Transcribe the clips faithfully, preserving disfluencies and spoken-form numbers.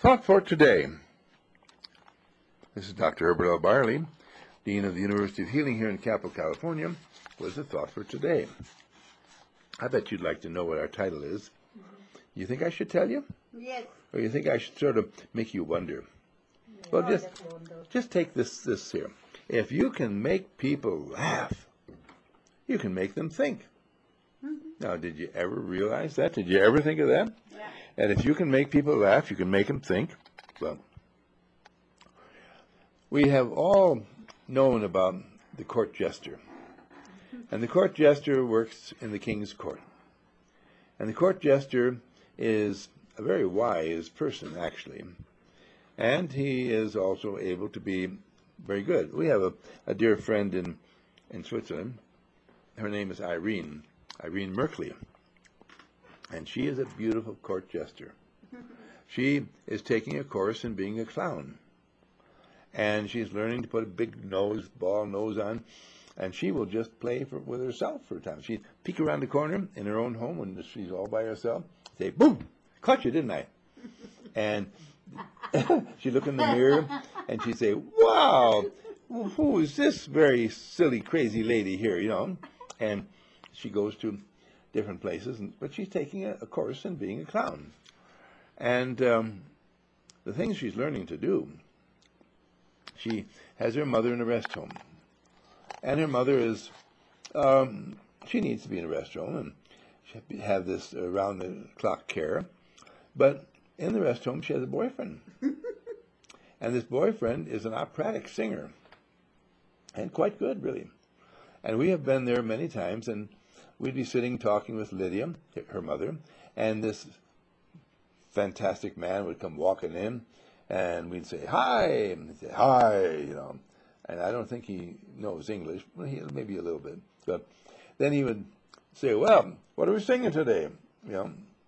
Thought for today. This is Doctor Herbert L. Barley, Dean of the University of Healing here in Capitol, California. Was the thought for today? I bet you'd like to know what our title is. You think I should tell you? Yes. Or you think I should sort of make you wonder? Well, Oh, just that's wonderful. just take this this here. If you can make people laugh, you can make them think. Mhm. Now, did you ever realize that? Did you ever think of that? Yeah. And if you can make people laugh, you can make them think. Well, we have all known about the court jester. And the court jester works in the king's court. And the court jester is a very wise person, actually. And he is also able to be very good. We have a, a dear friend in, in Switzerland. Her name is Irene, Irene Merkley. And she is a beautiful court jester. She is taking a course in being a clown. And she's learning to put a big nose, ball nose on. And she will just play for, with herself for a time. She'd peek around the corner in her own home when she's all by herself, say, boom, caught you, didn't I? And she'd look in the mirror and she'd say, wow, who is this very silly, crazy lady here, you know? And she goes to different places, and, but she's taking a, a course in being a clown. And um, the things she's learning to do, she has her mother in a rest home. And her mother is, um, she needs to be in a rest home, and she have this around-the-clock care. But in the rest home, she has a boyfriend. And this boyfriend is an operatic singer, and quite good, really. And we have been there many times, and we'd be sitting talking with Lydia, her mother, and this fantastic man would come walking in, and we'd say, hi, and he'd say, hi, you know. And I don't think he knows English, well, he, maybe a little bit. But then he would say, well, what are we singing today? You know.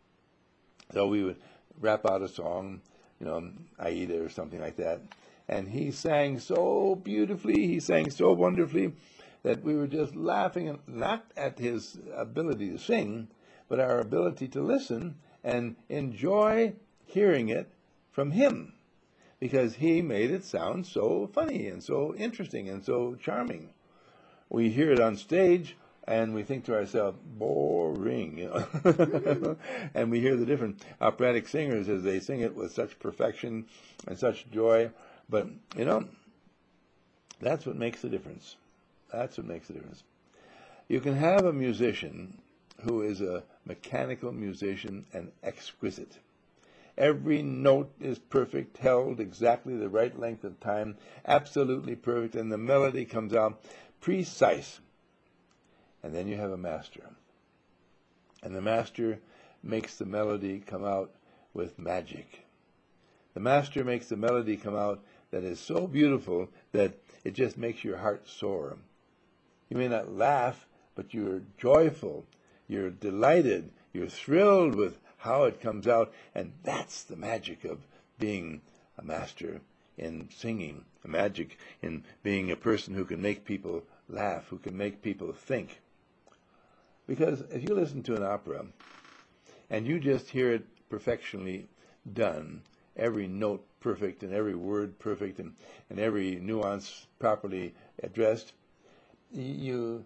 So we would rap out a song, you know, Aida or something like that. And he sang so beautifully, he sang so wonderfully, that we were just laughing, not at his ability to sing, but our ability to listen and enjoy hearing it from him, because he made it sound so funny and so interesting and so charming. We hear it on stage, and we think to ourselves, boring, you know. And we hear the different operatic singers as they sing it with such perfection and such joy. But, you know, that's what makes the difference. That's what makes the difference. You can have a musician who is a mechanical musician and exquisite. Every note is perfect, held exactly the right length of time, absolutely perfect, and the melody comes out precise. And then you have a master. And the master makes the melody come out with magic. The master makes the melody come out that is so beautiful that it just makes your heart soar. You may not laugh, but you're joyful, you're delighted, you're thrilled with how it comes out, and that's the magic of being a master in singing, a magic in being a person who can make people laugh, who can make people think. Because if you listen to an opera and you just hear it perfectionly done, every note perfect and every word perfect and, and every nuance properly addressed, you,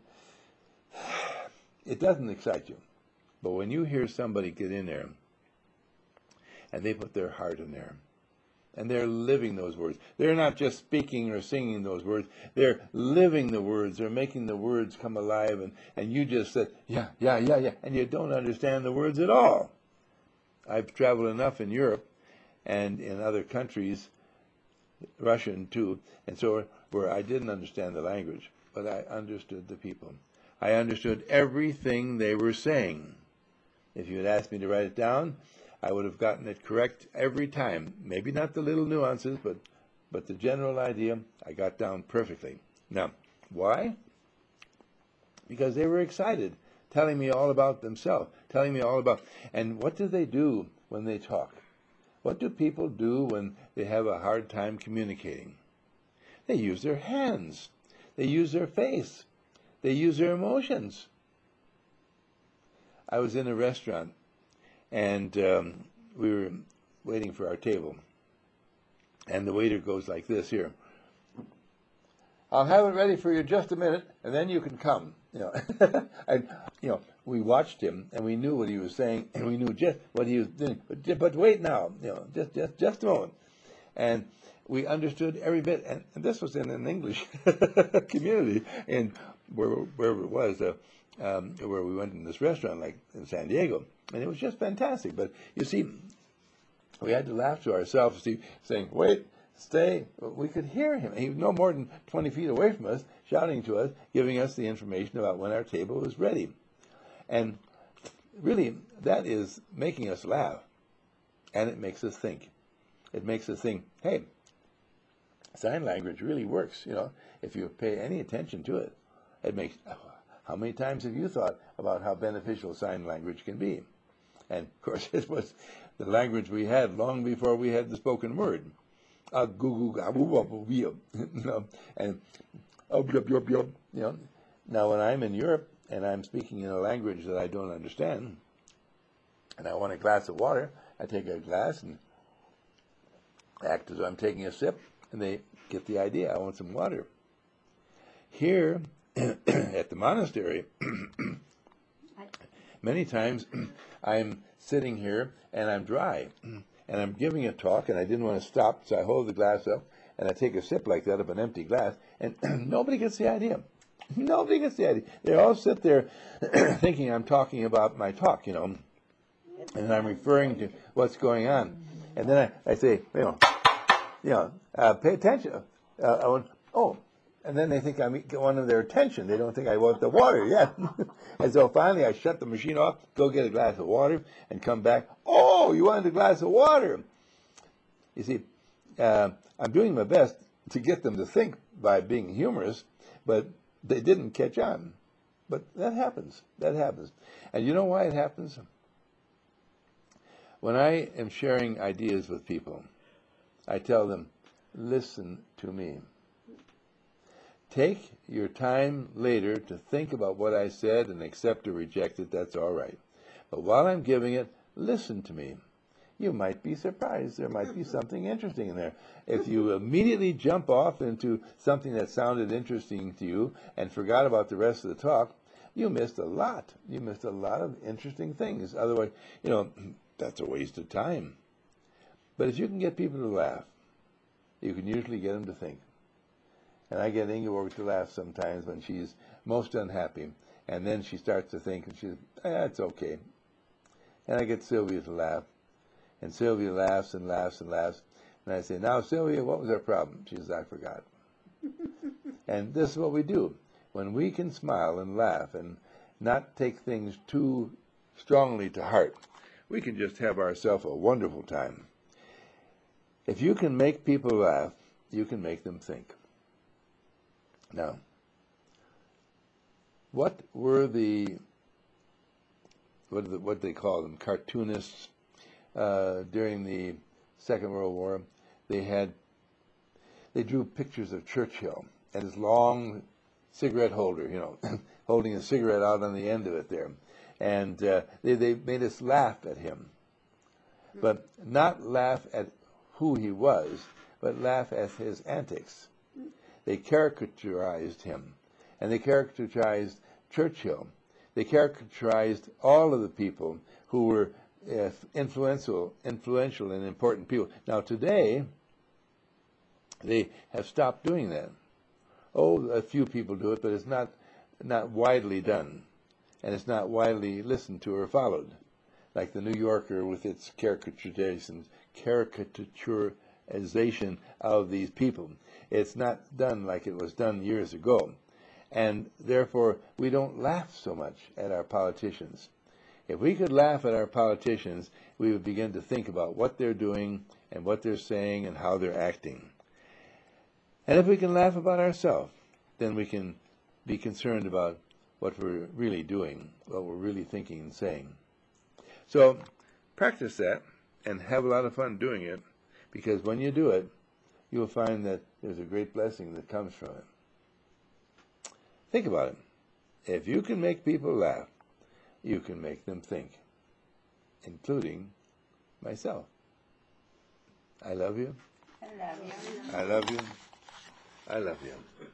it doesn't excite you. But when you hear somebody get in there and they put their heart in there and they're living those words, they're not just speaking or singing those words, they're living the words, they're making the words come alive, and, and you just said, yeah, yeah, yeah, yeah, and you don't understand the words at all. I've traveled enough in Europe and in other countries, Russian too, and so where I didn't understand the language, but I understood the people. I understood everything they were saying. If you had asked me to write it down, I would have gotten it correct every time. Maybe not the little nuances, but, but the general idea I got down perfectly. Now, why? Because they were excited, telling me all about themselves, telling me all about, and what do they do when they talk? What do people do when they have a hard time communicating? They use their hands. They use their face. They use their emotions. I was in a restaurant, and um, we were waiting for our table. And the waiter goes like this here. I'll have it ready for you just a minute, and then you can come. You know, and you know, we watched him, and we knew what he was saying, and we knew just what he was doing. But, ju- but wait now, you know, just just just a moment, and we understood every bit. And, and this was in an English community, and where wherever it was, uh, um, where we went in this restaurant, like in San Diego, and it was just fantastic. But you see, we had to laugh to ourselves, see, saying, "Wait." Stay. We could hear him. He was no more than twenty feet away from us, shouting to us, giving us the information about when our table was ready. And really, that is making us laugh. And it makes us think. It makes us think, hey, sign language really works, you know, if you pay any attention to it. It makes, how many times have you thought about how beneficial sign language can be? And of course, it was the language we had long before we had the spoken word. Uh, goo goo you know, and oh, blah, blah, blah, you know. Now, when I'm in Europe and I'm speaking in a language that I don't understand, and I want a glass of water, I take a glass and act as though I'm taking a sip, and they get the idea. I want some water. Here at the monastery, many times I'm sitting here and I'm dry. And I'm giving a talk, and I didn't want to stop, so I hold the glass up, and I take a sip like that of an empty glass, and nobody gets the idea. Nobody gets the idea. They all sit there thinking I'm talking about my talk, you know, and I'm referring to what's going on. And then I, I say, you know, you know, uh, pay attention. Uh, I went, oh, and then they think I wanted their attention. They don't think I want the water yet. And so finally I shut the machine off, go get a glass of water, and come back. Oh, you wanted a glass of water. You see, uh, I'm doing my best to get them to think by being humorous, but they didn't catch on. But that happens. That happens. And you know why it happens? When I am sharing ideas with people, I tell them, listen to me. Take your time later to think about what I said and accept or reject it. That's all right. But while I'm giving it, listen to me. You might be surprised. There might be something interesting in there. If you immediately jump off into something that sounded interesting to you and forgot about the rest of the talk, you missed a lot. You missed a lot of interesting things. Otherwise, you know, that's a waste of time. But if you can get people to laugh, you can usually get them to think. And I get Ingeborg to laugh sometimes when she's most unhappy. And then she starts to think, and she's, eh, it's okay. And I get Sylvia to laugh. And Sylvia laughs and laughs and laughs. And I say, now, Sylvia, what was our problem? She says, I forgot. And this is what we do. When we can smile and laugh and not take things too strongly to heart, we can just have ourselves a wonderful time. If you can make people laugh, you can make them think. Now, what were the, what, are the, what they call them, cartoonists uh, during the Second World War? They had, they drew pictures of Churchill and his long cigarette holder, you know, holding a cigarette out on the end of it there. And uh, they, they made us laugh at him. But not laugh at who he was, but laugh at his antics. They caricaturized him, and they caricaturized Churchill. They caricaturized all of the people who were uh, influential, influential and important people. Now today, they have stopped doing that. Oh, a few people do it, but it's not not widely done, and it's not widely listened to or followed, like the New Yorker with its caricaturization, caricaturization of these people. It's not done like it was done years ago. And therefore, we don't laugh so much at our politicians. If we could laugh at our politicians, we would begin to think about what they're doing and what they're saying and how they're acting. And if we can laugh about ourselves, then we can be concerned about what we're really doing, what we're really thinking and saying. So practice that and have a lot of fun doing it, because when you do it, you'll find that there's a great blessing that comes from it. Think about it. If you can make people laugh, you can make them think, including myself. I love you. I love you. I love you. I love you.